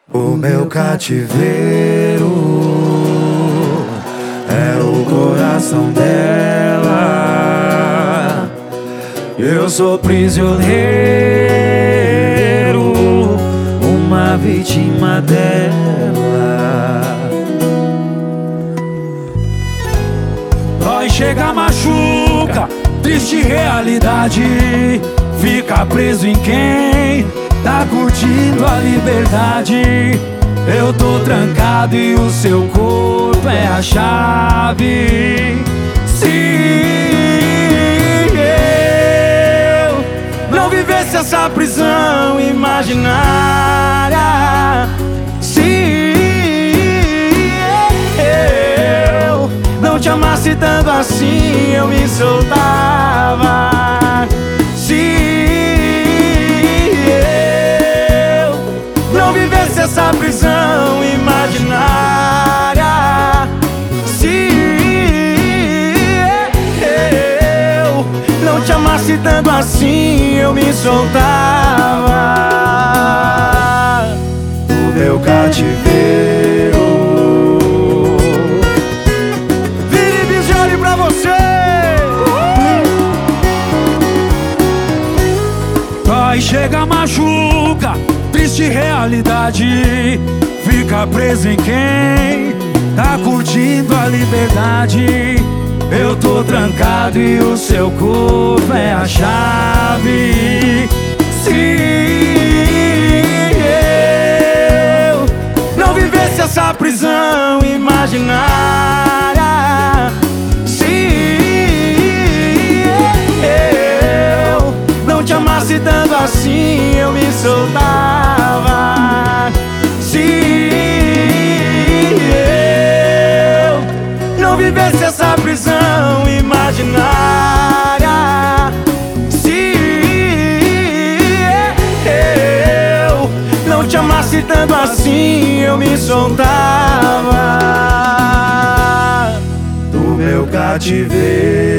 O meu cativeiro é o coração dela. Eu sou prisioneiro, uma vítima dela. Dói, chega, machuca, triste realidade. Fica preso em quem tá curtindo a liberdade. Eu tô trancado e o seu corpo é a chave. Se eu não vivesse essa prisão imaginária, se eu não te amasse tanto assim, eu me soltava. Essa prisão imaginária, se eu não te amasse tanto assim, eu me soltava do meu cativeiro. Vini Bizioli pra você. Vai, chega, machuca, triste realidade. Fica preso em quem tá curtindo a liberdade. Eu tô trancado e o seu corpo é a chave. Se eu não vivesse essa prisão imaginária, se eu não te amasse tanto assim, eu me soltava. Se eu não vivesse essa prisão imaginária, se eu não te amasse tanto assim, eu me soltava do meu cativeiro.